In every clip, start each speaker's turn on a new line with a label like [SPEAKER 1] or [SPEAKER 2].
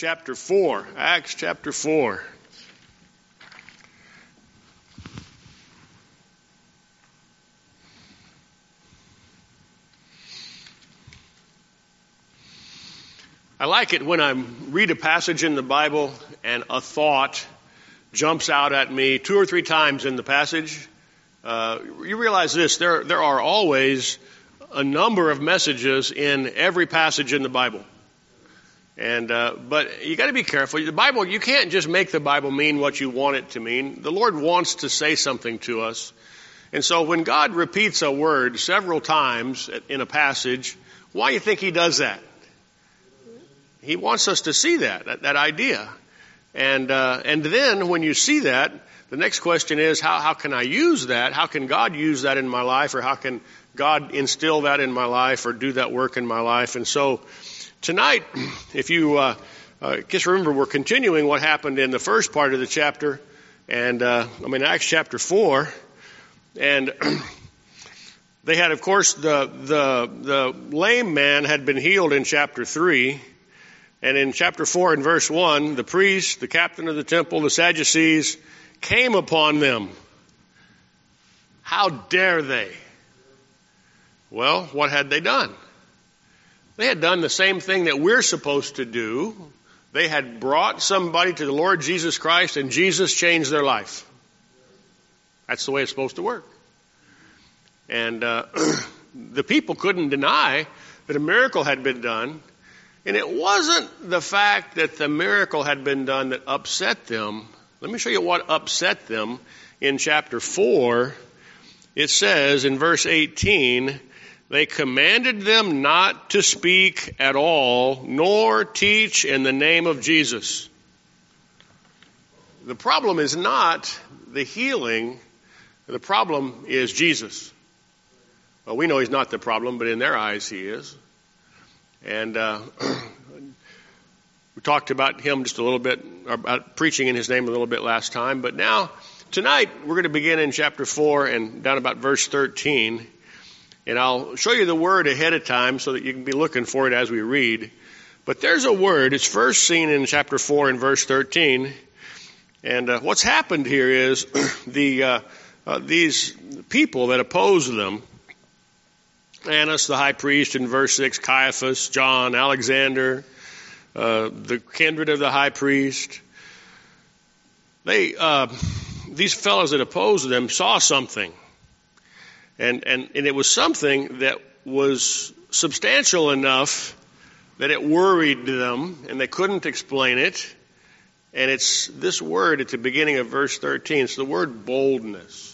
[SPEAKER 1] Chapter 4, Acts chapter 4. I like it when I read a passage in the Bible and a thought jumps out at me 2 or 3 times in the passage. You realize this, there are always a number of messages in every passage in the Bible. But you got to be careful. The Bible, you can't just make the Bible mean what you want it to mean. The Lord wants to say something to us. And so when God repeats a word several times in a passage, why do you think He does that? He wants us to see that idea. And then when you see that, the next question is, how can I use that? How can God use that in my life? Or how can God instill that in my life or do that work in my life? And so tonight, if you just remember, we're continuing what happened in the first part of the chapter, and Acts chapter 4, and they had, of course, the lame man had been healed in chapter 3, and in chapter 4 and verse 1, the priest, the captain of the temple, the Sadducees came upon them. How dare they? Well, what had they done? They had done the same thing that we're supposed to do. They had brought somebody to the Lord Jesus Christ, and Jesus changed their life. That's the way it's supposed to work. And the people couldn't deny that a miracle had been done. And it wasn't the fact that the miracle had been done that upset them. Let me show you what upset them. In chapter 4, it says in verse 18, they commanded them not to speak at all, nor teach in the name of Jesus. The problem is not the healing. The problem is Jesus. Well, we know He's not the problem, but in their eyes He is. And we talked about Him just a little bit, about preaching in His name a little bit last time. But now, tonight, we're going to begin in chapter 4 and down about verse 13. And I'll show you the word ahead of time so that you can be looking for it as we read. But there's a word. It's first seen in chapter 4 and verse 13. And what's happened here is these people that oppose them, Annas the high priest in verse 6, Caiaphas, John, Alexander, the kindred of the high priest, these fellows that opposed them saw something. And it was something that was substantial enough that it worried them, and they couldn't explain it. And it's this word at the beginning of verse 13. It's the word boldness.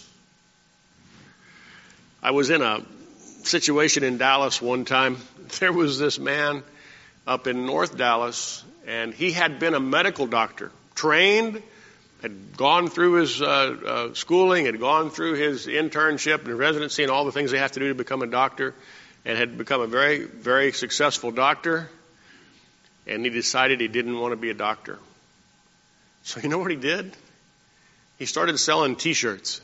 [SPEAKER 1] I was in a situation in Dallas one time. There was this man up in North Dallas, and he had been a medical doctor, trained, had gone through his schooling, had gone through his internship and residency and all the things they have to do to become a doctor, and had become a very, very successful doctor, and he decided he didn't want to be a doctor. So you know what he did? He started selling T-shirts.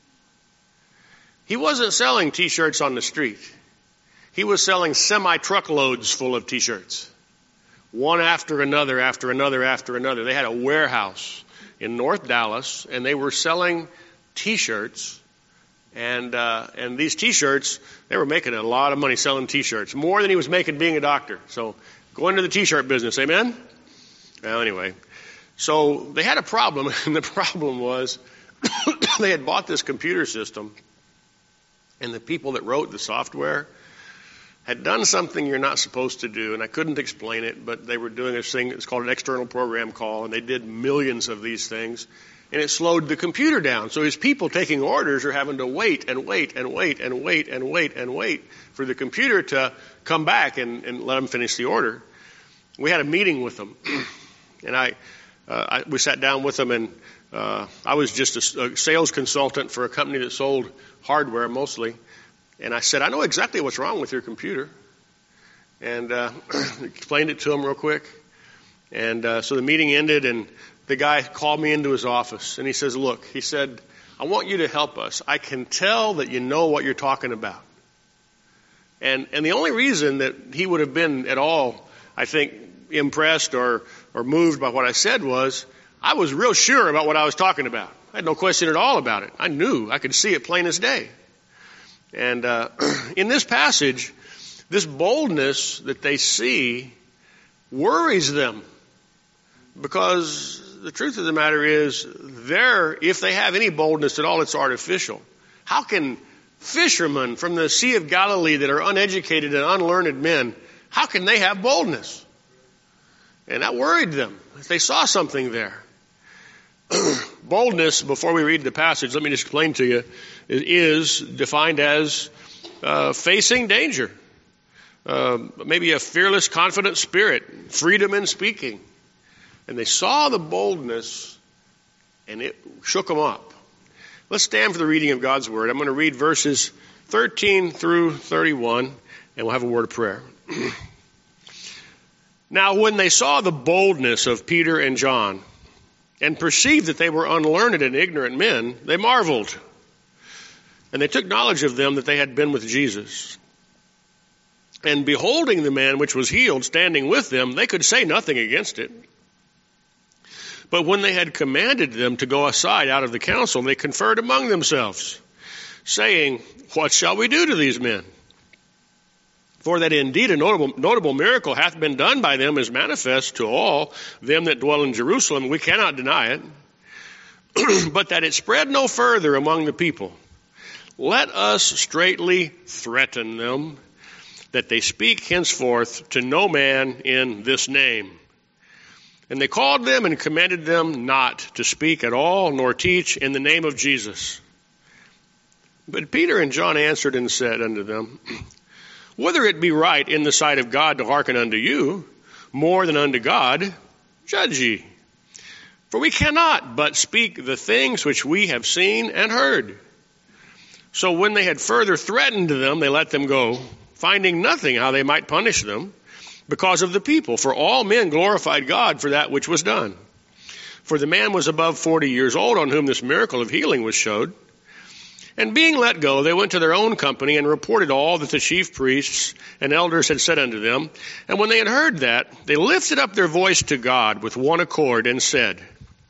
[SPEAKER 1] He wasn't selling T-shirts on the street. He was selling semi-truckloads full of T-shirts. One after another, after another, after another. They had a warehouse in North Dallas, and they were selling T-shirts, and these T-shirts, they were making a lot of money selling T-shirts, more than he was making being a doctor. So go into the T-shirt business, amen? Well, anyway, so they had a problem, and the problem was they had bought this computer system, and the people that wrote the software had done something you're not supposed to do, and I couldn't explain it, but they were doing this thing, it's called an external program call, and they did millions of these things, and it slowed the computer down. So his people taking orders are having to wait and wait and wait and wait and wait and wait for the computer to come back and let them finish the order. We had a meeting with them, and we sat down with them, and I was just a sales consultant for a company that sold hardware mostly. And I said, I know exactly what's wrong with your computer. And explained it to him real quick. And so the meeting ended, and the guy called me into his office. And he says, look, he said, I want you to help us. I can tell that you know what you're talking about. And the only reason that he would have been at all, I think, impressed or moved by what I said was, I was real sure about what I was talking about. I had no question at all about it. I knew. I could see it plain as day. And in this passage, this boldness that they see worries them, because the truth of the matter is, if they have any boldness at all, it's artificial. How can fishermen from the Sea of Galilee that are uneducated and unlearned men, how can they have boldness? And that worried them. They saw something there. Boldness, before we read the passage, let me just explain to you, is defined as facing danger. Maybe a fearless, confident spirit, freedom in speaking. And they saw the boldness, and it shook them up. Let's stand for the reading of God's Word. I'm going to read verses 13 through 31, and we'll have a word of prayer. Now, when they saw the boldness of Peter and John, and perceived that they were unlearned and ignorant men, they marveled. And they took knowledge of them that they had been with Jesus. And beholding the man which was healed standing with them, they could say nothing against it. But when they had commanded them to go aside out of the council, they conferred among themselves, saying, What shall we do to these men? For that indeed a notable miracle hath been done by them is manifest to all them that dwell in Jerusalem. We cannot deny it. But that it spread no further among the people, let us straitly threaten them, that they speak henceforth to no man in this name. And they called them and commanded them not to speak at all, nor teach in the name of Jesus. But Peter and John answered and said unto them, Whether it be right in the sight of God to hearken unto you, more than unto God, judge ye. For we cannot but speak the things which we have seen and heard. So when they had further threatened them, they let them go, finding nothing how they might punish them, because of the people. For all men glorified God for that which was done. For the man was above 40 years old, on whom this miracle of healing was showed. And being let go, they went to their own company and reported all that the chief priests and elders had said unto them. And when they had heard that, they lifted up their voice to God with one accord and said,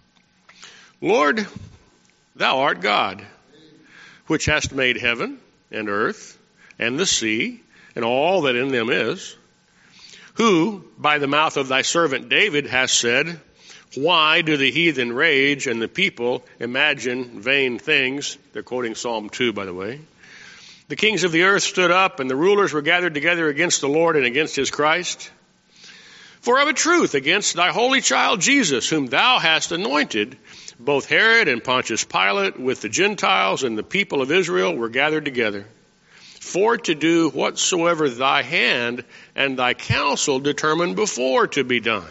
[SPEAKER 1] Lord, thou art God, which hast made heaven and earth and the sea and all that in them is, who by the mouth of thy servant David hast said, Why do the heathen rage and the people imagine vain things? They're quoting Psalm 2, by the way. The kings of the earth stood up, and the rulers were gathered together against the Lord and against his Christ. For of a truth, against thy holy child Jesus, whom thou hast anointed, both Herod and Pontius Pilate with the Gentiles and the people of Israel were gathered together, for to do whatsoever thy hand and thy counsel determined before to be done.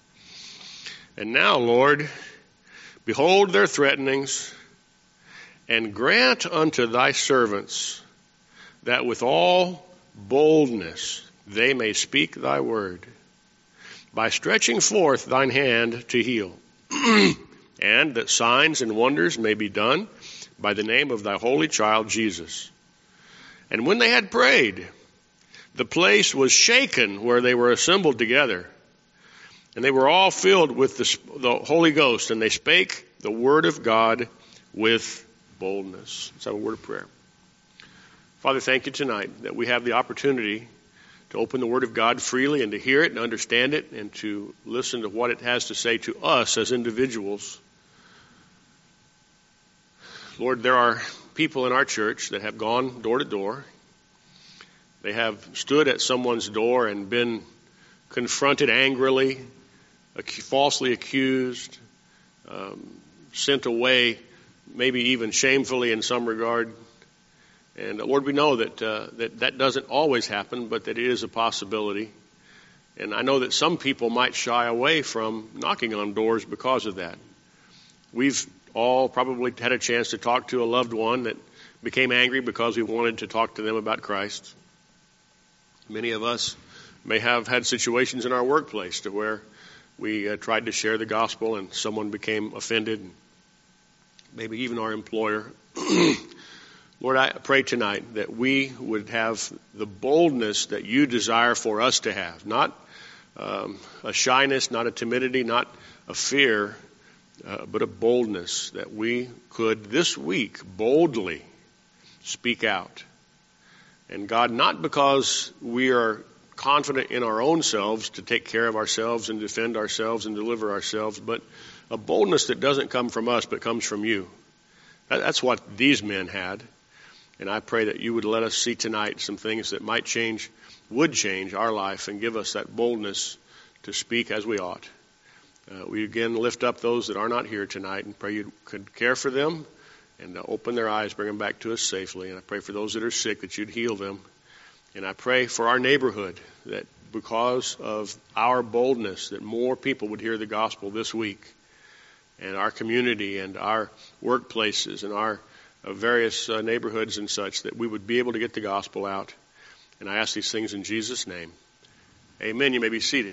[SPEAKER 1] And now, Lord, behold their threatenings, and grant unto thy servants that with all boldness they may speak thy word, by stretching forth thine hand to heal, and that signs and wonders may be done by the name of thy holy child Jesus. And when they had prayed, the place was shaken where they were assembled together. And they were all filled with the Holy Ghost, and they spake the word of God with boldness. Let's have a word of prayer. Father, thank you tonight that we have the opportunity to open the word of God freely and to hear it and understand it and to listen to what it has to say to us as individuals. Lord, there are people in our church that have gone door to door. They have stood at someone's door and been confronted angrily, falsely accused, sent away, maybe even shamefully in some regard. And Lord, we know that that doesn't always happen, but that it is a possibility. And I know that some people might shy away from knocking on doors because of that. We've all probably had a chance to talk to a loved one that became angry because we wanted to talk to them about Christ. Many of us may have had situations in our workplace to where we tried to share the gospel and someone became offended, maybe even our employer. Lord, I pray tonight that we would have the boldness that you desire for us to have, not a shyness, not a timidity, not a fear, but a boldness that we could this week boldly speak out. And God, not because we are confident in our own selves to take care of ourselves and defend ourselves and deliver ourselves, but a boldness that doesn't come from us but comes from you. That's what these men had. And I pray that you would let us see tonight some things that would change our life and give us that boldness to speak as we ought. We again lift up those that are not here tonight and pray you could care for them and open their eyes, bring them back to us safely. And I pray for those that are sick that you'd heal them. And I pray for our neighborhood that because of our boldness that more people would hear the gospel this week, and our community and our workplaces and our various neighborhoods and such, that we would be able to get the gospel out. And I ask these things in Jesus' name. Amen. You may be seated.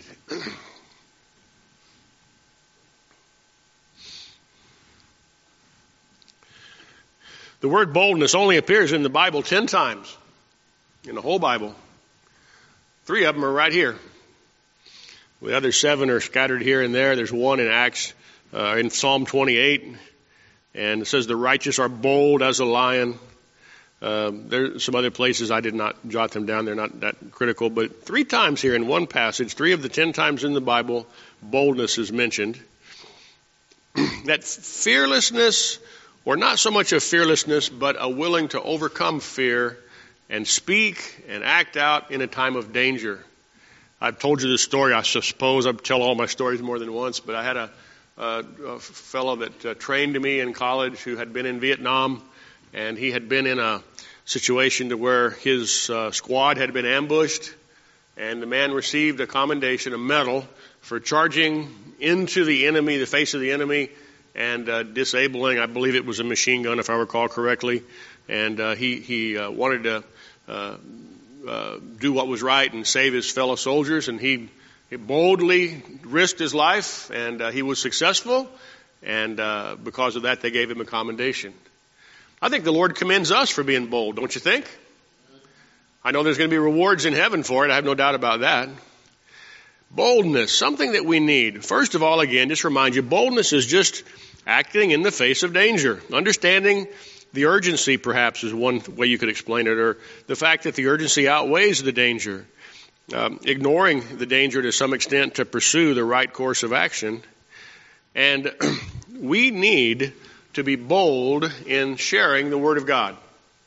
[SPEAKER 1] The word boldness only appears in the Bible 10 times, in the whole Bible. 3 of them are right here. The other 7 are scattered here and there. There's one in Acts, in Psalm 28, and it says the righteous are bold as a lion. There's some other places I did not jot them down. They're not that critical, but 3 times here in one passage, 3 of the 10 times in the Bible, boldness is mentioned. That fearlessness, or not so much a fearlessness, but a willing to overcome fear and speak and act out in a time of danger. I've told you this story. I suppose I tell all my stories more than once, but I had a fellow that trained me in college who had been in Vietnam, and he had been in a situation to where his squad had been ambushed, and the man received a commendation, a medal, for charging into the enemy, the face of the enemy, and disabling, I believe it was a machine gun if I recall correctly, and he wanted to do what was right and save his fellow soldiers, and he boldly risked his life, and he was successful, and because of that they gave him a commendation. I think the Lord commends us for being bold, don't you think? I know there's going to be rewards in heaven for it, I have no doubt about that. Boldness, something that we need. First of all, again, just remind you, boldness is just acting in the face of danger. Understanding the urgency, perhaps, is one way you could explain it, or the fact that the urgency outweighs the danger. Ignoring the danger to some extent to pursue the right course of action. And we need to be bold in sharing the Word of God.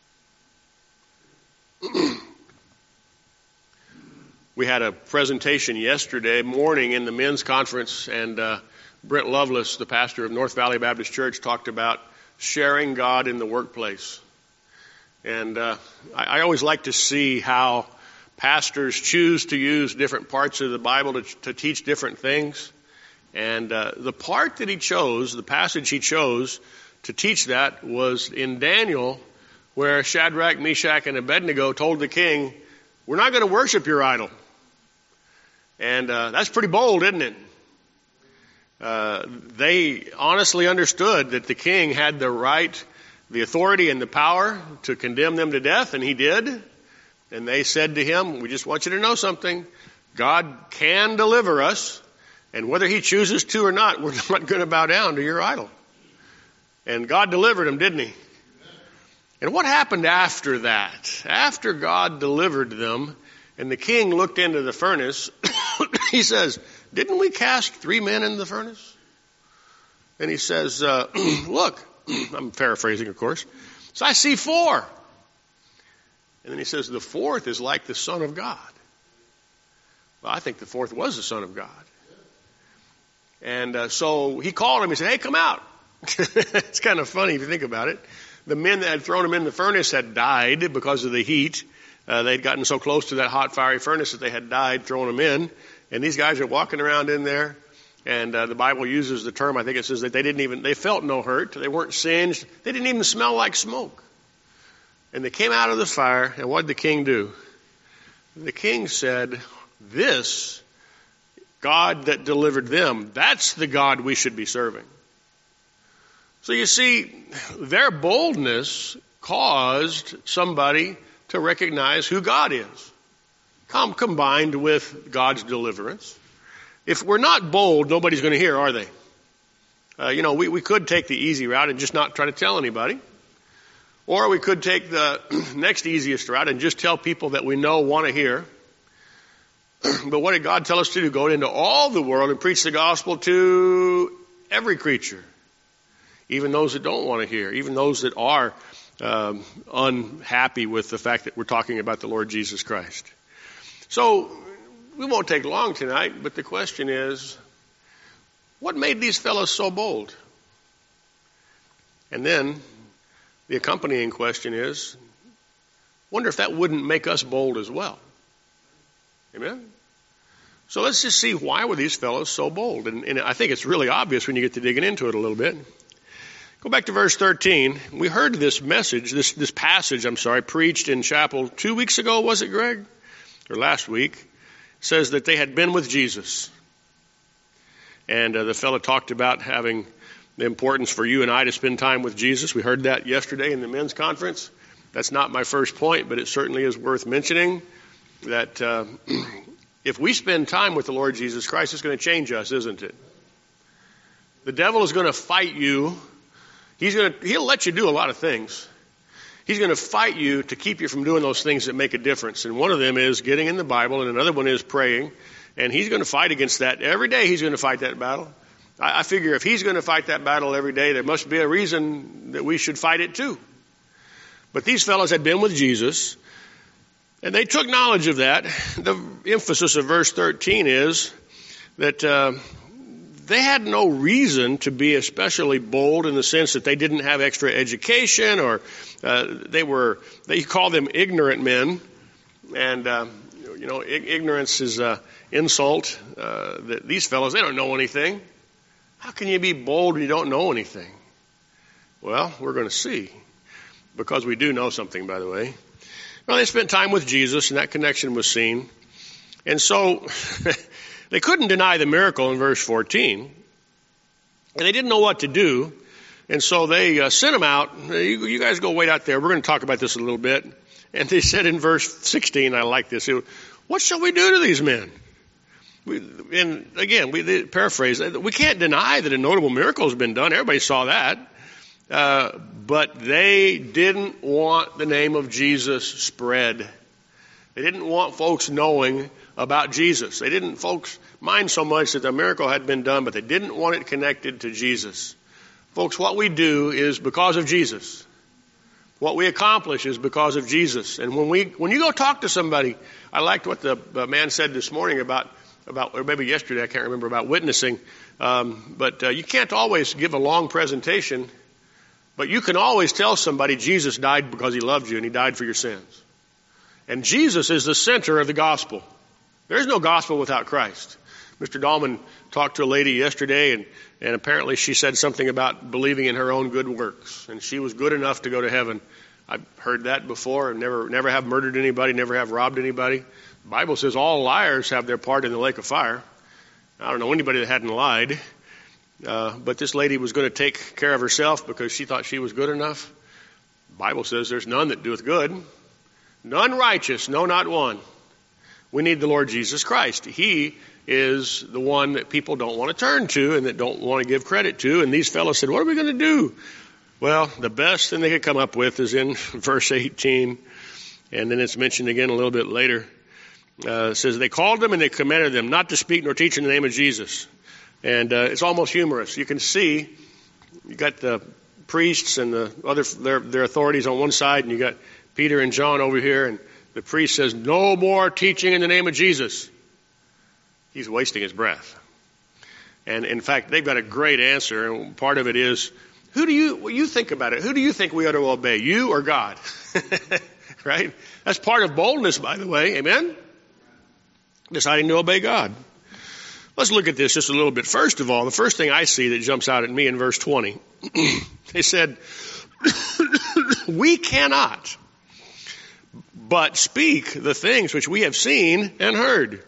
[SPEAKER 1] We had a presentation yesterday morning in the men's conference, and Brent Lovelace, the pastor of North Valley Baptist Church, talked about sharing God in the workplace. And I always like to see how pastors choose to use different parts of the Bible to teach different things. And the part that he chose, the passage he chose to teach that, was in Daniel, where Shadrach, Meshach, and Abednego told the king, "We're not going to worship your idol." And that's pretty bold, isn't it? They honestly understood that the king had the right, the authority, and the power to condemn them to death, and he did. And they said to him, "We just want you to know something. God can deliver us, and whether he chooses to or not, we're not going to bow down to your idol." And God delivered him, didn't he? And what happened after that? After God delivered them, and the king looked into the furnace, he says, "Didn't we cast 3 men in the furnace?" And he says, "Look," I'm paraphrasing, of course, "so I see 4. And then he says, "The 4th is like the Son of God." Well, I think the 4th was the Son of God. And so he called him. He said, "Hey, come out." It's kind of funny if you think about it. The men that had thrown him in the furnace had died because of the heat. They'd gotten so close to that hot, fiery furnace that they had died throwing them in. And these guys are walking around in there. And the Bible uses the term, I think it says that they felt no hurt. They weren't singed. They didn't even smell like smoke. And they came out of the fire, and what did the king do? The king said, "This God that delivered them, that's the God we should be serving." So you see, their boldness caused somebody to recognize who God is. Combined with God's deliverance, if we're not bold, nobody's going to hear, are they? We could take the easy route and just not try to tell anybody. Or we could take the next easiest route and just tell people that we know want to hear. But what did God tell us to do? Go into all the world and preach the gospel to every creature. Even those that don't want to hear. Even those that are unhappy with the fact that we're talking about the Lord Jesus Christ. So, we won't take long tonight, but the question is, what made these fellows so bold? And then, the accompanying question is, wonder if that wouldn't make us bold as well. Amen? So let's just see, why were these fellows so bold? And I think it's really obvious when you get to digging into it a little bit. Go back to verse 13. We heard this message, this passage, preached in chapel 2 weeks ago, was it, Greg? Or last week. It says that they had been with Jesus. And the fellow talked about having the importance for you and I to spend time with Jesus. We heard that yesterday in the men's conference. That's not my first point, but it certainly is worth mentioning that if we spend time with the Lord Jesus Christ, it's going to change us, isn't it? The devil is going to fight you. He'll let you do a lot of things. He's going to fight you to keep you from doing those things that make a difference. And one of them is getting in the Bible, and another one is praying. And he's going to fight against that. Every day he's going to fight that battle. I figure if he's going to fight that battle every day, there must be a reason that we should fight it too. But these fellows had been with Jesus, and they took knowledge of that. The emphasis of verse 13 is that they had no reason to be especially bold in the sense that they didn't have extra education, or they call them ignorant men. And, ignorance is insult. That these fellows, they don't know anything. How can you be bold when you don't know anything? Well, we're going to see. Because we do know something, by the way. Well, they spent time with Jesus, and that connection was seen. And so they couldn't deny the miracle in verse 14. And they didn't know what to do. And so they sent them out. You guys go wait out there. We're going to talk about this a little bit. And they said in verse 16, I like this, what shall we do to these men? They paraphrase, we can't deny that a notable miracle has been done. Everybody saw that. But they didn't want the name of Jesus spread. They didn't want folks knowing about Jesus. They didn't folks mind so much that the miracle had been done, but they didn't want it connected to Jesus. Folks, what we do is because of Jesus. What we accomplish is because of Jesus. And when you go talk to somebody, I liked what the man said this morning about, or maybe yesterday, I can't remember, about witnessing. But you can't always give a long presentation, but you can always tell somebody Jesus died because he loved you and he died for your sins. And Jesus is the center of the gospel. There's no gospel without Christ. Mr. Dahlman talked to a lady yesterday, and apparently she said something about believing in her own good works, and she was good enough to go to heaven. I've heard that before, and never have murdered anybody, never have robbed anybody. The Bible says all liars have their part in the lake of fire. I don't know anybody that hadn't lied, but this lady was going to take care of herself because she thought she was good enough. The Bible says there's none that doeth good, none righteous, no, not one. We need the Lord Jesus Christ. He is the one that people don't want to turn to and that don't want to give credit to. And these fellows said, what are we going to do? Well, the best thing they could come up with is in verse 18. And then it's mentioned again a little bit later. It says, they called them and they commanded them not to speak nor teach in the name of Jesus. And it's almost humorous. You can see, you got the priests and the other their authorities on one side, and you got Peter and John over here, and the priest says, no more teaching in the name of Jesus. He's wasting his breath. And in fact, they've got a great answer, and part of it is, you think about it, who do you think we ought to obey, you or God? Right? That's part of boldness, by the way. Amen? Deciding to obey God. Let's look at this just a little bit. First of all, the first thing I see that jumps out at me in verse 20, they said, we cannot but speak the things which we have seen and heard.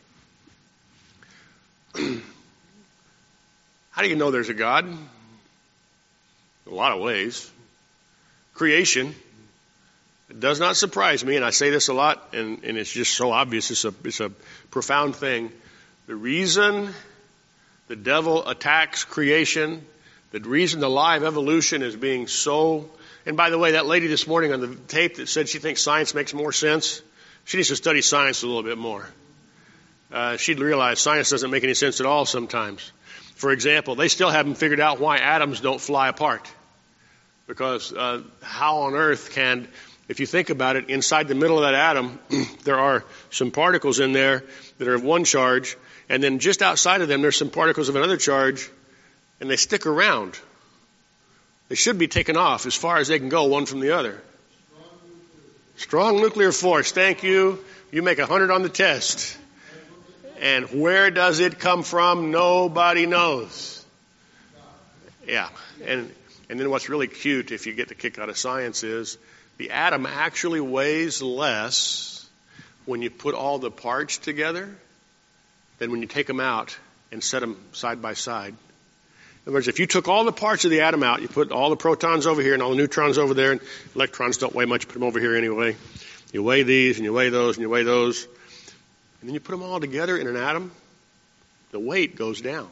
[SPEAKER 1] How do you know there's a God? A lot of ways. Creation. It does not surprise me, and I say this a lot, and it's just so obvious. It's a profound thing. The reason the devil attacks creation, the reason the lie of evolution is being so... And by the way, that lady this morning on the tape that said she thinks science makes more sense, she needs to study science a little bit more. She'd realize science doesn't make any sense at all sometimes. For example, they still haven't figured out why atoms don't fly apart. Because how on earth can, if you think about it, inside the middle of that atom, there are some particles in there that are of one charge, and then just outside of them there's some particles of another charge, and they stick around. They should be taken off as far as they can go, one from the other. Strong nuclear force, thank you. You make 100 on the test. And where does it come from? Nobody knows. Yeah, and then what's really cute, if you get the kick out of science, is the atom actually weighs less when you put all the parts together than when you take them out and set them side by side. In other words, if you took all the parts of the atom out, you put all the protons over here and all the neutrons over there, and electrons don't weigh much, put them over here anyway. You weigh these and you weigh those and you weigh those. And then you put them all together in an atom, the weight goes down.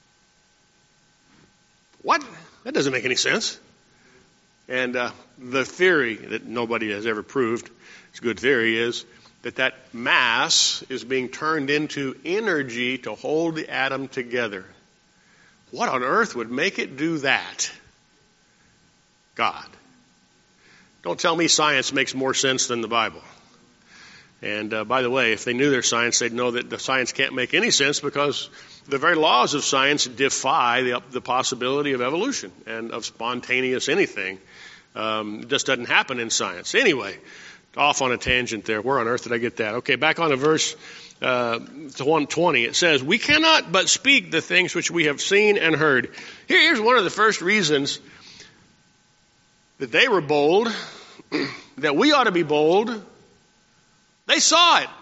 [SPEAKER 1] What? That doesn't make any sense. And the theory that nobody has ever proved, it's a good theory, is that mass is being turned into energy to hold the atom together. What on earth would make it do that? God. Don't tell me science makes more sense than the Bible. And by the way, if they knew their science, they'd know that the science can't make any sense because the very laws of science defy the possibility of evolution and of spontaneous anything. It just doesn't happen in science. Anyway, off on a tangent there. Where on earth did I get that? Okay, back on to verse 120. It says, we cannot but speak the things which we have seen and heard. Here's one of the first reasons that they were bold, that we ought to be bold. They saw it.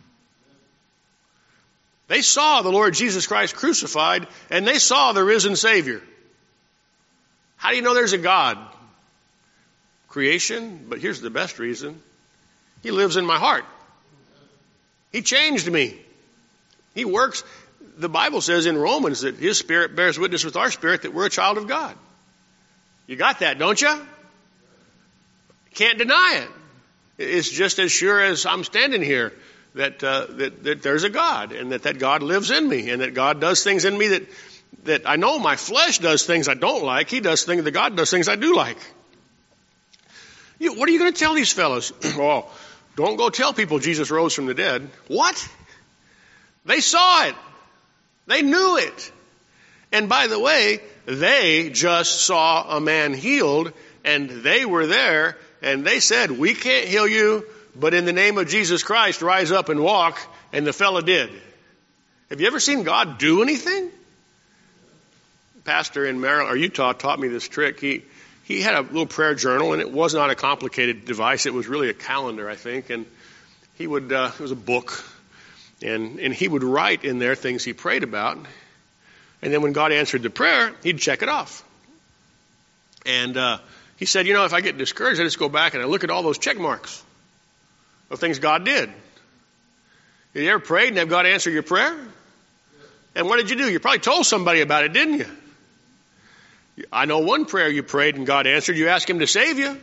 [SPEAKER 1] They saw the Lord Jesus Christ crucified, and they saw the risen Savior. How do you know there's a God? Creation, but here's the best reason. He lives in my heart. He changed me. He works. The Bible says in Romans that His Spirit bears witness with our spirit that we're a child of God. You got that, don't you? Can't deny it. It's just as sure as I'm standing here that there's a God, and that God lives in me, and that God does things in me that I know my flesh does things I don't like. He does things that God does things I do like. What are you going to tell these fellows? Oh, don't go tell people Jesus rose from the dead. What? They saw it. They knew it. And by the way, they just saw a man healed, and they were there, and they said, we can't heal you, but in the name of Jesus Christ, rise up and walk. And the fella did. Have you ever seen God do anything? Pastor in Maryland, or Utah, taught me this trick. He had a little prayer journal, and it was not a complicated device. It was really a calendar, I think. And he would, it was a book. And he would write in there things he prayed about. And then when God answered the prayer, he'd check it off. And he said, if I get discouraged, I just go back and I look at all those check marks of things God did. You ever prayed and have God answer your prayer? And what did you do? You probably told somebody about it, didn't you? I know one prayer you prayed and God answered. You asked Him to save you.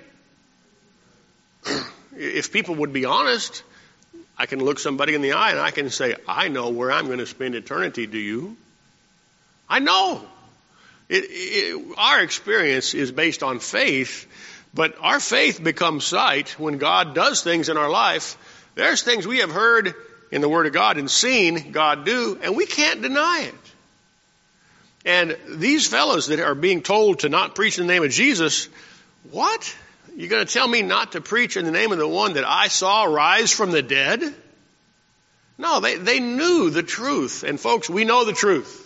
[SPEAKER 1] If people would be honest, I can look somebody in the eye and I can say, I know where I'm going to spend eternity. Do you? I know. Our experience is based on faith, but our faith becomes sight when God does things in our life. There's things we have heard in the Word of God and seen God do, and we can't deny it. And these fellows that are being told to not preach in the name of Jesus, what? You're going to tell me not to preach in the name of the one that I saw rise from the dead? No, they knew the truth. And folks, we know the truth.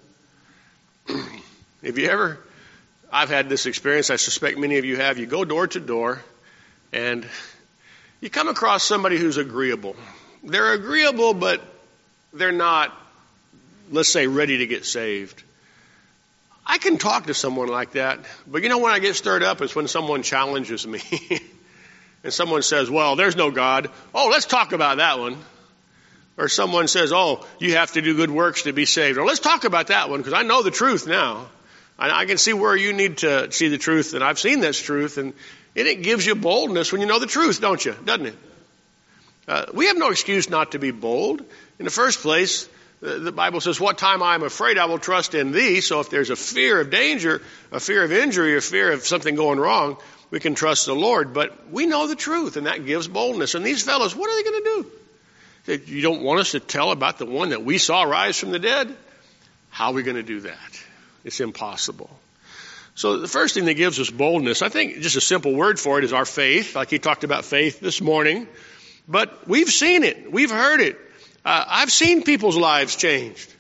[SPEAKER 1] I've had this experience, I suspect many of you have. You go door to door and you come across somebody who's agreeable. They're agreeable, but they're not, let's say, ready to get saved. I can talk to someone like that, but when I get stirred up is when someone challenges me and someone says, well, there's no God. Oh, let's talk about that one. Or someone says, oh, you have to do good works to be saved. Well, let's talk about that one, because I know the truth now. I can see where you need to see the truth, and I've seen this truth, and it gives you boldness when you know the truth, don't you? Doesn't it? We have no excuse not to be bold. In the first place, the Bible says, what time I am afraid, I will trust in thee. So if there's a fear of danger, a fear of injury, a fear of something going wrong, we can trust the Lord. But we know the truth, and that gives boldness. And these fellows, what are they going to do? You don't want us to tell about the one that we saw rise from the dead? How are we going to do that? It's impossible. So the first thing that gives us boldness, I think just a simple word for it is our faith, like he talked about faith this morning. But we've seen it. We've heard it. I've seen people's lives changed.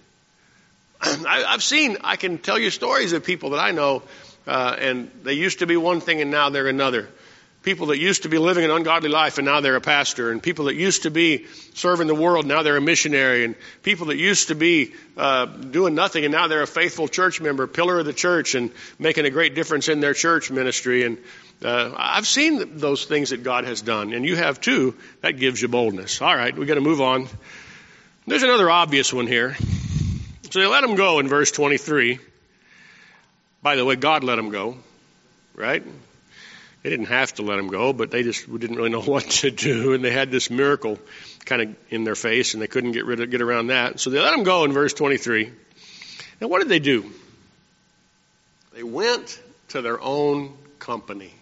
[SPEAKER 1] I can tell you stories of people that I know, and they used to be one thing and now they're another. People that used to be living an ungodly life and now they're a pastor, and people that used to be serving the world, now they're a missionary, and people that used to be doing nothing and now they're a faithful church member, pillar of the church, and making a great difference in their church ministry. And I've seen those things that God has done, and you have too. That gives you boldness. All right, we got to move on. There's another obvious one here. So they let him go in verse 23. By the way, God let him go, right? They didn't have to let him go, but they just didn't really know what to do, and they had this miracle kind of in their face, and they couldn't get around that. So they let him go in verse 23. And what did they do? They went to their own company.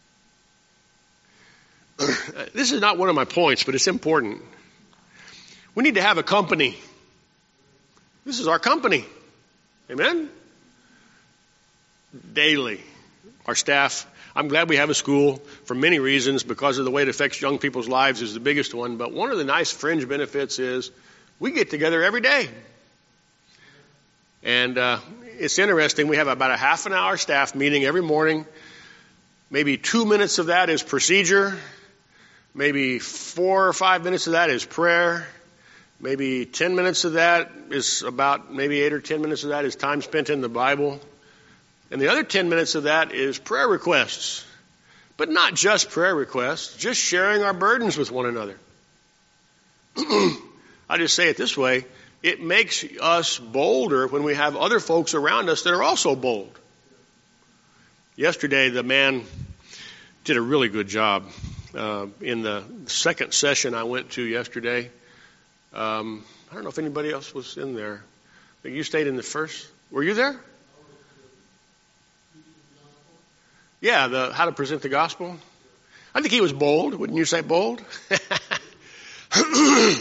[SPEAKER 1] This is not one of my points, but it's important. We need to have a company. This is our company. Amen? Daily. Our staff. I'm glad we have a school for many reasons, because of the way it affects young people's lives is the biggest one. But one of the nice fringe benefits is we get together every day. And it's interesting. We have about a half an hour staff meeting every morning. Maybe 2 minutes of that is procedure. Maybe 4 or 5 minutes of that is prayer. Maybe 10 minutes of that is about, maybe 8 or 10 minutes of that is time spent in the Bible. And the other 10 minutes of that is prayer requests. But not just prayer requests, just sharing our burdens with one another. I just say it this way. It makes us bolder when we have other folks around us that are also bold. Yesterday, the man did a really good job. In the second session I went to yesterday, I don't know if anybody else was in there. But you stayed in the first. Were you there? Yeah, the how to present the gospel. I think he was bold. Wouldn't you say bold? The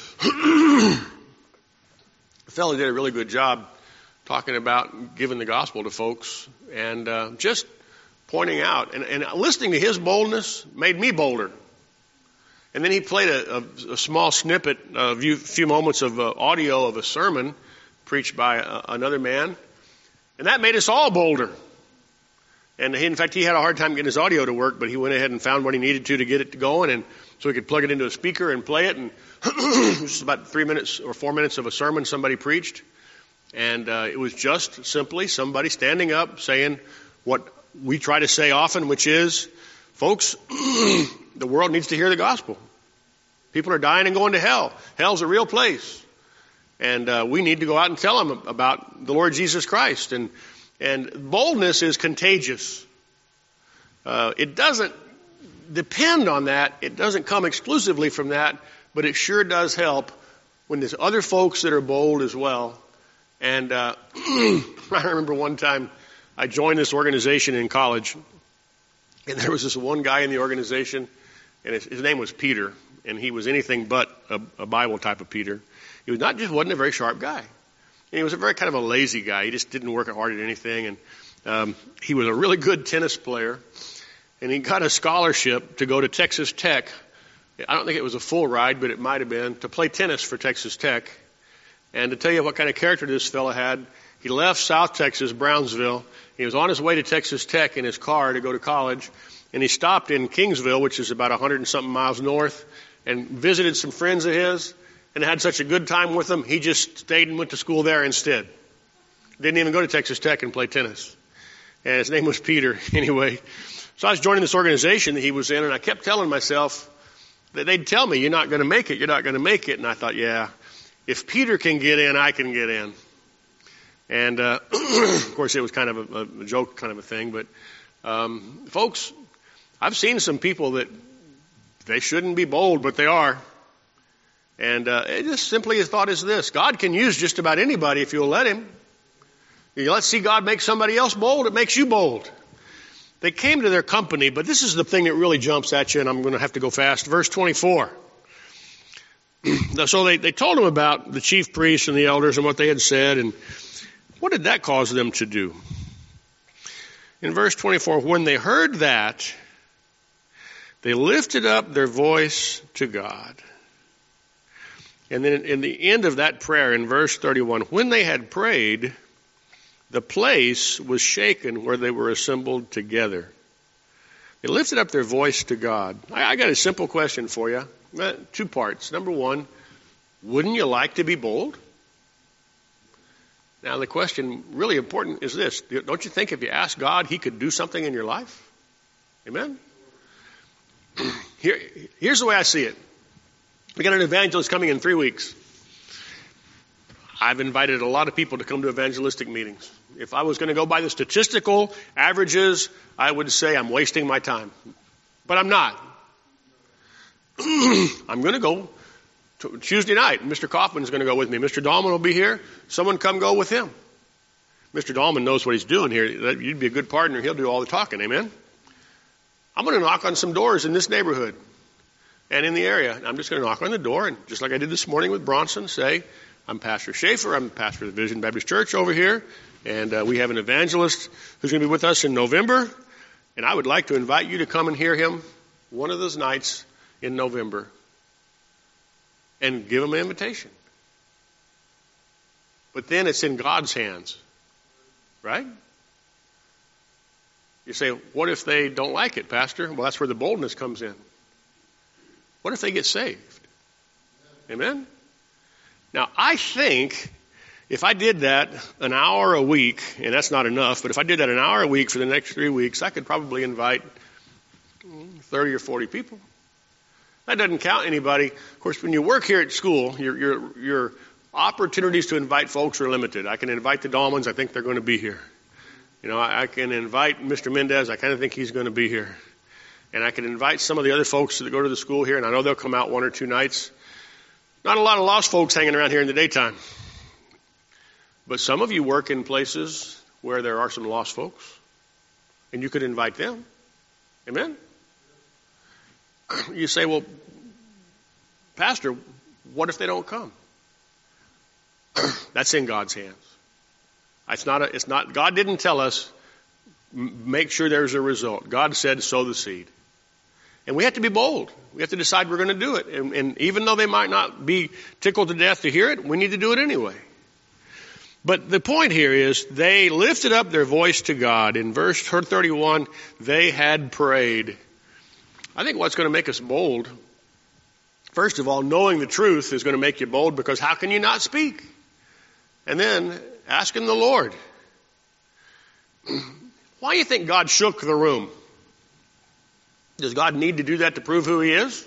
[SPEAKER 1] fellow did a really good job talking about giving the gospel to folks, and just pointing out. And listening to his boldness made me bolder. And then he played a small snippet, a few moments of audio of a sermon preached by another man. And that made us all bolder. And in fact, he had a hard time getting his audio to work, but he went ahead and found what he needed to get it going, and so he could plug it into a speaker and play it. And it was about 3 minutes or 4 minutes of a sermon somebody preached. And it was just simply somebody standing up saying what we try to say often, which is, folks, the world needs to hear the gospel. People are dying and going to hell. Hell's a real place. And we need to go out and tell them about the Lord Jesus Christ. And boldness is contagious. It doesn't depend on that. It doesn't come exclusively from that, but it sure does help when there's other folks that are bold as well. And I remember one time I joined this organization in college, and there was this one guy in the organization, and his name was Peter, and he was anything but a Bible type of Peter. He was wasn't a very sharp guy. And he was a very kind of a lazy guy. He just didn't work hard at anything. And he was a really good tennis player. And he got a scholarship to go to Texas Tech. I don't think it was a full ride, but it might have been, to play tennis for Texas Tech. And to tell you what kind of character this fellow had, he left South Texas, Brownsville. He was on his way to Texas Tech in his car to go to college. And he stopped in Kingsville, which is about 100 and something miles north, and visited some friends of his. And had such a good time with them, he just stayed and went to school there instead. Didn't even go to Texas Tech and play tennis. And his name was Peter, anyway. So I was joining this organization that he was in, and I kept telling myself, they'd tell me, you're not going to make it, you're not going to make it. And I thought, yeah, if Peter can get in, I can get in. And, of course, it was kind of a joke kind of a thing. But, folks, I've seen some people that they shouldn't be bold, but they are. And it just simply his thought is this: God can use just about anybody if you'll let him. Let's see God make somebody else bold. It makes you bold. They came to their company, but this is the thing that really jumps at you, and I'm going to have to go fast. Verse 24. So they told him about the chief priests and the elders and what they had said, and what did that cause them to do? In verse 24, when they heard that, they lifted up their voice to God. And then in the end of that prayer, in verse 31, when they had prayed, the place was shaken where they were assembled together. They lifted up their voice to God. I got a simple question for you. 2 parts. Number 1, wouldn't you like to be bold? Now the question really important is this: don't you think if you ask God, he could do something in your life? Amen? Here's the way I see it. We got an evangelist coming in 3 weeks. I've invited a lot of people to come to evangelistic meetings. If I was going to go by the statistical averages, I would say I'm wasting my time. But I'm not. I'm going to go Tuesday night. Mr. Kaufman is going to go with me. Mr. Dahlman will be here. Someone come go with him. Mr. Dahlman knows what he's doing here. You'd be a good partner. He'll do all the talking. Amen? I'm going to knock on some doors in this neighborhood and in the area. I'm just going to knock on the door, and just like I did this morning with Bronson, say, I'm Pastor Schaefer. I'm pastor of the Vision Baptist Church over here, and we have an evangelist who's going to be with us in November, and I would like to invite you to come and hear him one of those nights in November and give him an invitation. But then it's in God's hands, right? You say, what if they don't like it, Pastor? Well, that's where the boldness comes in. What if they get saved? Amen? Now, I think if I did that an hour a week, and that's not enough, but if I did that an hour a week for the next 3 weeks, I could probably invite 30 or 40 people. That doesn't count anybody. Of course, when you work here at school, your opportunities to invite folks are limited. I can invite the Dahlmans. I think they're going to be here. You know, I can invite Mr. Mendez. I kind of think he's going to be here. And I can invite some of the other folks that go to the school here, and I know they'll come out 1 or 2 nights. Not a lot of lost folks hanging around here in the daytime. But some of you work in places where there are some lost folks, and you could invite them. Amen? You say, well, Pastor, what if they don't come? That's in God's hands. It's not. God didn't tell us, make sure there's a result. God said, sow the seed. And we have to be bold. We have to decide we're going to do it. And even though they might not be tickled to death to hear it, we need to do it anyway. But the point here is they lifted up their voice to God. In verse 31, they had prayed. I think what's going to make us bold, first of all, knowing the truth is going to make you bold, because how can you not speak? And then asking the Lord. Why do you think God shook the room? Does God need to do that to prove who he is?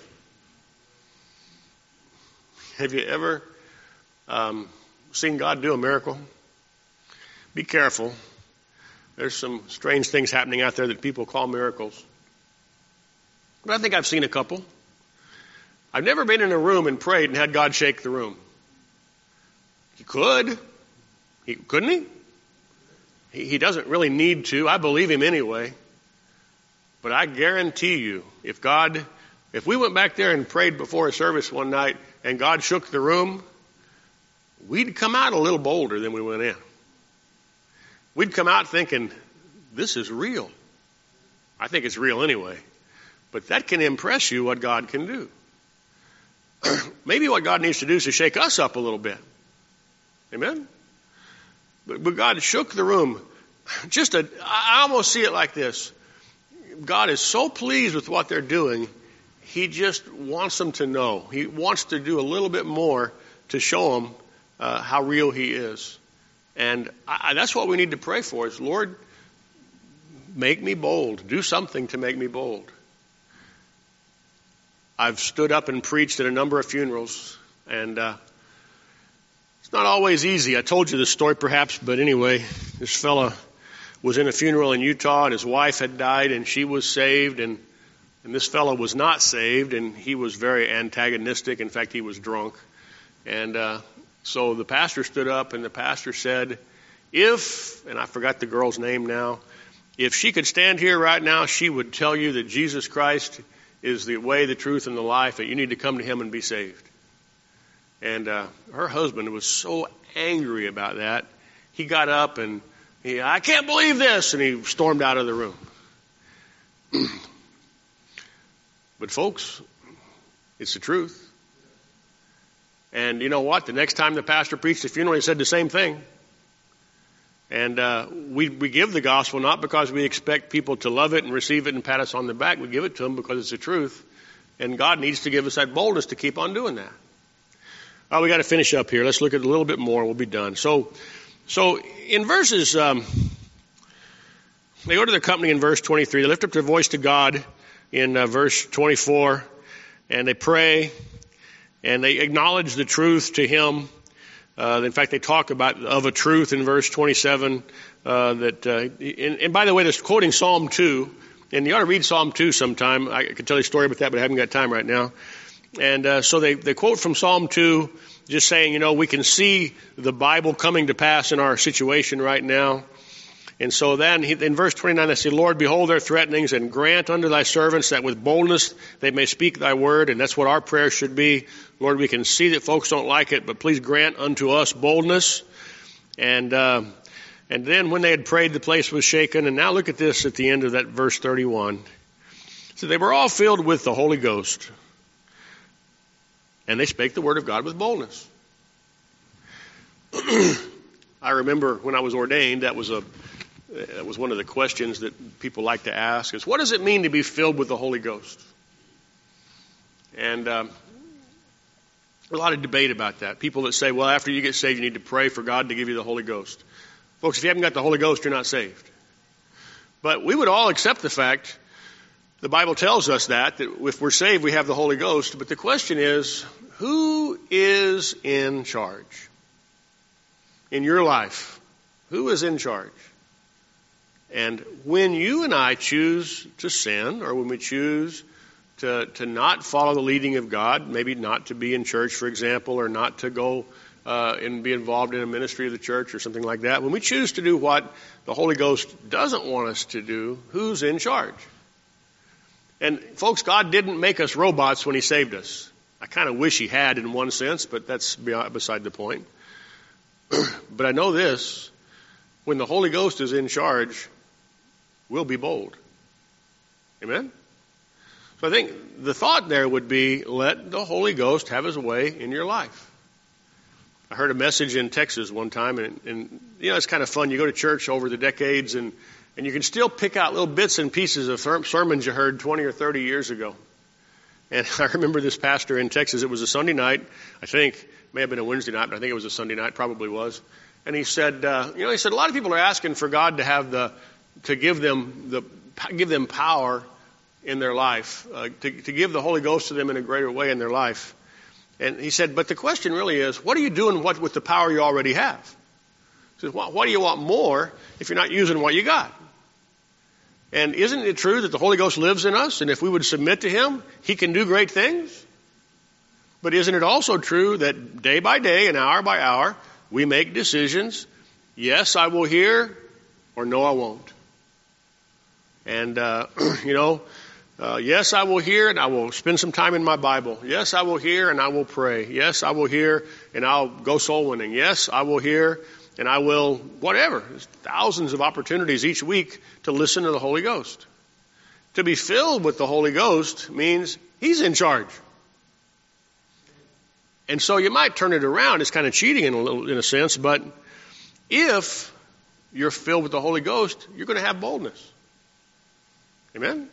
[SPEAKER 1] Have you ever seen God do a miracle? Be careful. There's some strange things happening out there that people call miracles. But I think I've seen a couple. I've never been in a room and prayed and had God shake the room. He could. Couldn't he? He doesn't really need to. I believe him anyway. But I guarantee you, if we went back there and prayed before a service one night and God shook the room, we'd come out a little bolder than we went in. We'd come out thinking, this is real. I think it's real anyway. But that can impress you what God can do. Maybe what God needs to do is to shake us up a little bit. Amen? But God shook the room. I almost see it like this. God is so pleased with what they're doing, he just wants them to know. He wants to do a little bit more to show them how real he is. And that's what we need to pray for is, Lord, make me bold. Do something to make me bold. I've stood up and preached at a number of funerals, and it's not always easy. I told you this story perhaps, but anyway, this fella was in a funeral in Utah, and his wife had died, and she was saved, and this fellow was not saved, and he was very antagonistic. In fact, he was drunk. And so the pastor stood up, and the pastor said, and I forgot the girl's name now, if she could stand here right now, she would tell you that Jesus Christ is the way, the truth, and the life, that you need to come to him and be saved. And her husband was so angry about that. He got up and I can't believe this, and he stormed out of the room. But folks, it's the truth. And you know what? The next time the pastor preached a funeral, he said the same thing. And we give the gospel not because we expect people to love it and receive it and pat us on the back. We give it to them because it's the truth. And God needs to give us that boldness to keep on doing that. We got to finish up here. Let's look at a little bit more. We'll be done. So in verses, they go to the company in verse 23. They lift up their voice to God in verse 24, and they pray, and they acknowledge the truth to him. In fact, they talk about of a truth in verse 27. And by the way, they're quoting Psalm 2, and you ought to read Psalm 2 sometime. I could tell you a story about that, but I haven't got time right now. And so they quote from Psalm 2, just saying, we can see the Bible coming to pass in our situation right now. And so then in verse 29, they say, Lord, behold their threatenings, and grant unto thy servants that with boldness they may speak thy word. And that's what our prayer should be. Lord, we can see that folks don't like it, but please grant unto us boldness. And then when they had prayed, the place was shaken. And now look at this at the end of that verse 31. So they were all filled with the Holy Ghost, and they spake the word of God with boldness. I remember when I was ordained, that was one of the questions that people like to ask is, what does it mean to be filled with the Holy Ghost? And a lot of debate about that. People that say, well, after you get saved, you need to pray for God to give you the Holy Ghost. Folks, if you haven't got the Holy Ghost, you're not saved. But we would all accept the fact, the Bible tells us that if we're saved, we have the Holy Ghost. But the question is, who is in charge? In your life, who is in charge? And when you and I choose to sin, or when we choose to not follow the leading of God, maybe not to be in church, for example, or not to go and be involved in a ministry of the church or something like that, when we choose to do what the Holy Ghost doesn't want us to do, who's in charge? And folks, God didn't make us robots when he saved us. I kind of wish he had in one sense, but that's beside the point. But I know this, when the Holy Ghost is in charge, we'll be bold. Amen? So I think the thought there would be, let the Holy Ghost have his way in your life. I heard a message in Texas one time, and it's kind of fun. You go to church over the decades, and you can still pick out little bits and pieces of sermons you heard 20 or 30 years ago. And I remember this pastor in Texas. It was a Sunday night, I think. May have been a Wednesday night, but I think it was a Sunday night. Probably was. And he said, a lot of people are asking for God to have to give them power in their life, to give the Holy Ghost to them in a greater way in their life. And he said, but the question really is, what are you doing with the power you already have? He says, what do you want more if you're not using what you got? And isn't it true that the Holy Ghost lives in us, and if we would submit to him, he can do great things? But isn't it also true that day by day and hour by hour, we make decisions, yes, I will hear, or no, I won't. And, yes, I will hear, and I will spend some time in my Bible. Yes, I will hear, and I will pray. Yes, I will hear, and I'll go soul winning. Yes, I will hear, and I will whatever. There's thousands of opportunities each week to listen to the Holy Ghost. To be filled with the Holy Ghost means he's in charge. And so you might turn it around. It's kind of cheating in a sense, but if you're filled with the Holy Ghost, you're going to have boldness. Amen?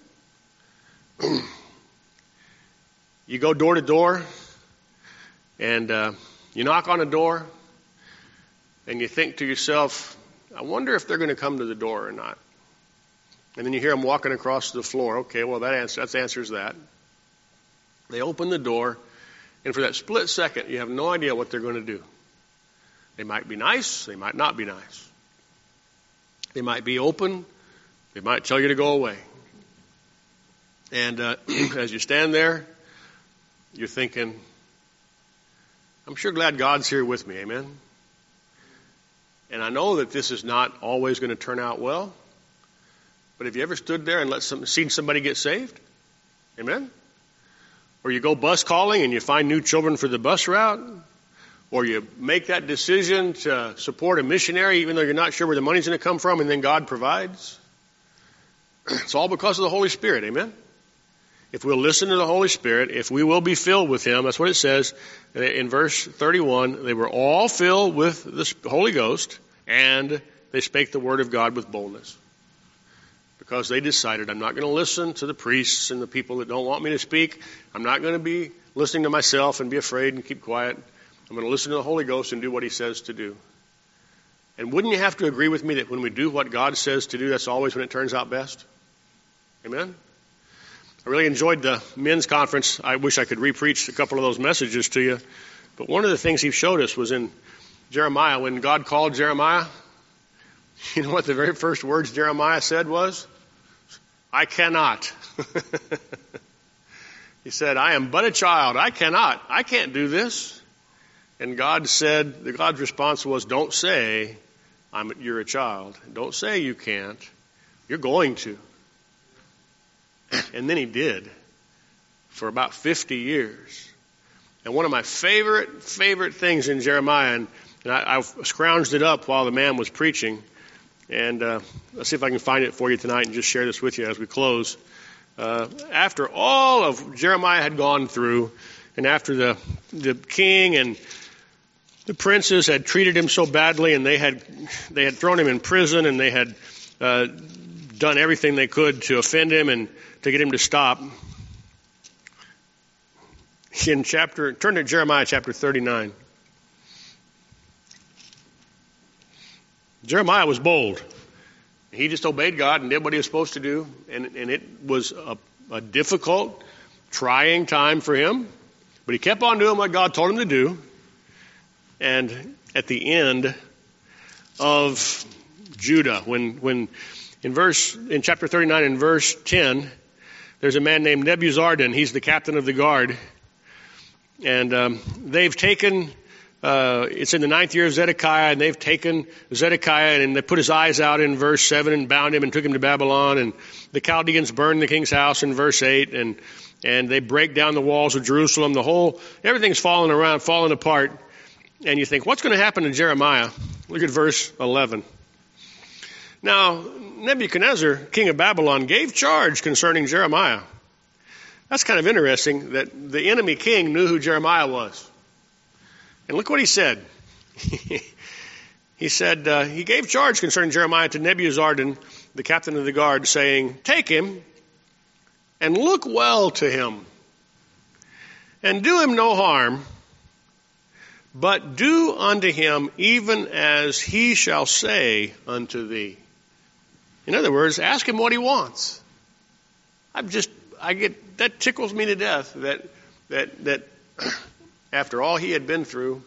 [SPEAKER 1] You go door to door, and you knock on a door, and you think to yourself, I wonder if they're going to come to the door or not. And then you hear them walking across the floor. Okay, well, that answers that. They open the door, and for that split second, you have no idea what they're going to do. They might be nice. They might not be nice. They might be open. They might tell you to go away. And as you stand there, you're thinking, I'm sure glad God's here with me. Amen. And I know that this is not always going to turn out well. But have you ever stood there and seen somebody get saved? Amen. Or you go bus calling and you find new children for the bus route. Or you make that decision to support a missionary even though you're not sure where the money's going to come from, and then God provides. It's all because of the Holy Spirit. Amen. If we'll listen to the Holy Spirit, if we will be filled with Him, that's what it says in verse 31. They were all filled with the Holy Ghost, and they spake the word of God with boldness. Because they decided, I'm not going to listen to the priests and the people that don't want me to speak. I'm not going to be listening to myself and be afraid and keep quiet. I'm going to listen to the Holy Ghost and do what He says to do. And wouldn't you have to agree with me that when we do what God says to do, that's always when it turns out best? Amen? I really enjoyed the men's conference. I wish I could re-preach a couple of those messages to you. But one of the things he showed us was in Jeremiah. When God called Jeremiah, you know what the very first words Jeremiah said was? I cannot. He said, I am but a child. I can't do this. And God's response was, don't say you're a child. Don't say you can't. You're going to. And then he did for about 50 years. And one of my favorite things in Jeremiah, and I scrounged it up while the man was preaching, and let's see if I can find it for you tonight and just share this with you as we close. After all of Jeremiah had gone through, and after the king and the princes had treated him so badly, and they had thrown him in prison, and they had done everything they could to offend him and to get him to stop. Turn to Jeremiah chapter 39. Jeremiah was bold. He just obeyed God and did what he was supposed to do. And it was a difficult, trying time for him. But he kept on doing what God told him to do. And at the end of Judah, when in chapter 39 and verse 10, there's a man named Nebuzaradan. He's the captain of the guard. And they've taken, it's in the 9th year of Zedekiah, and they've taken Zedekiah and they put his eyes out in verse 7 and bound him and took him to Babylon. And the Chaldeans burned the king's house in verse 8. And they break down the walls of Jerusalem. Everything's falling apart. And you think, what's going to happen to Jeremiah? Look at verse 11. Now, Nebuchadnezzar, king of Babylon, gave charge concerning Jeremiah. That's kind of interesting that the enemy king knew who Jeremiah was. And look what he said. He said, he gave charge concerning Jeremiah to Nebuzaradan, the captain of the guard, saying, take him and look well to him and do him no harm, but do unto him even as he shall say unto thee. In other words, ask him what he wants. That tickles me to death that after all he had been through,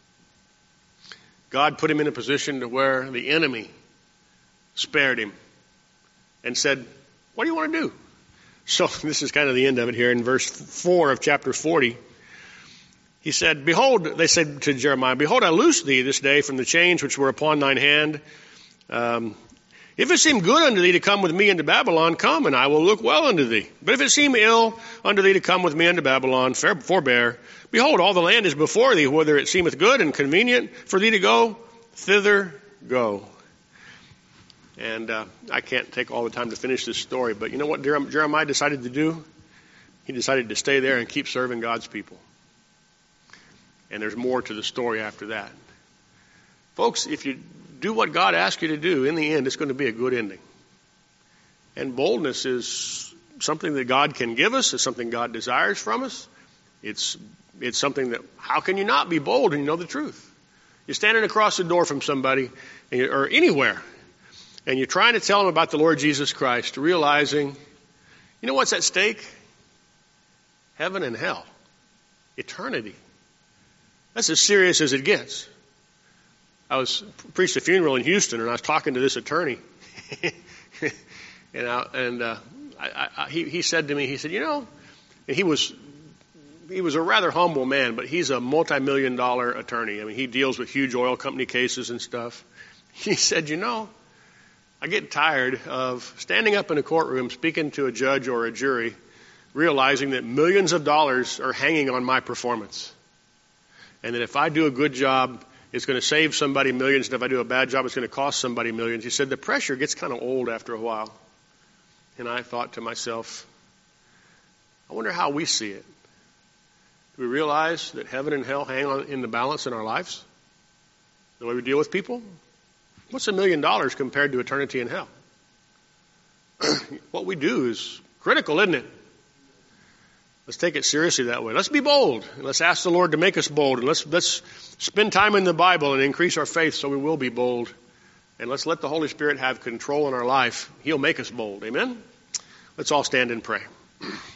[SPEAKER 1] God put him in a position to where the enemy spared him and said, what do you want to do? So this is kind of the end of it here in verse 4 of chapter 40. He said, behold, they said to Jeremiah, behold, I loose thee this day from the chains which were upon thine hand. If it seem good unto thee to come with me into Babylon, come, and I will look well unto thee. But if it seem ill unto thee to come with me into Babylon, forbear. Behold, all the land is before thee, whether it seemeth good and convenient for thee to go, thither go. And I can't take all the time to finish this story, but you know what Jeremiah decided to do? He decided to stay there and keep serving God's people. And there's more to the story after that. Folks, if you do what God asks you to do, in the end, it's going to be a good ending. And boldness is something that God can give us. It's something God desires from us. It's something that, how can you not be bold and you know the truth? You're standing across the door from somebody or anywhere, and you're trying to tell them about the Lord Jesus Christ, realizing, you know what's at stake? Heaven and hell. Eternity. That's as serious as it gets. I preached a funeral in Houston, and I was talking to this attorney. He said to me, he said, and he was a rather humble man, but he's a multi-million-dollar attorney. I mean, he deals with huge oil company cases and stuff. He said, I get tired of standing up in a courtroom speaking to a judge or a jury, realizing that millions of dollars are hanging on my performance. And that if I do a good job, it's going to save somebody millions, and if I do a bad job, it's going to cost somebody millions. He said the pressure gets kind of old after a while. And I thought to myself, I wonder how we see it. Do we realize that heaven and hell hang on in the balance in our lives? The way we deal with people? What's $1 million compared to eternity in hell? What we do is critical, isn't it? Let's take it seriously that way. Let's be bold. And let's ask the Lord to make us bold. And let's spend time in the Bible and increase our faith so we will be bold. And let's let the Holy Spirit have control in our life. He'll make us bold. Amen? Let's all stand and pray.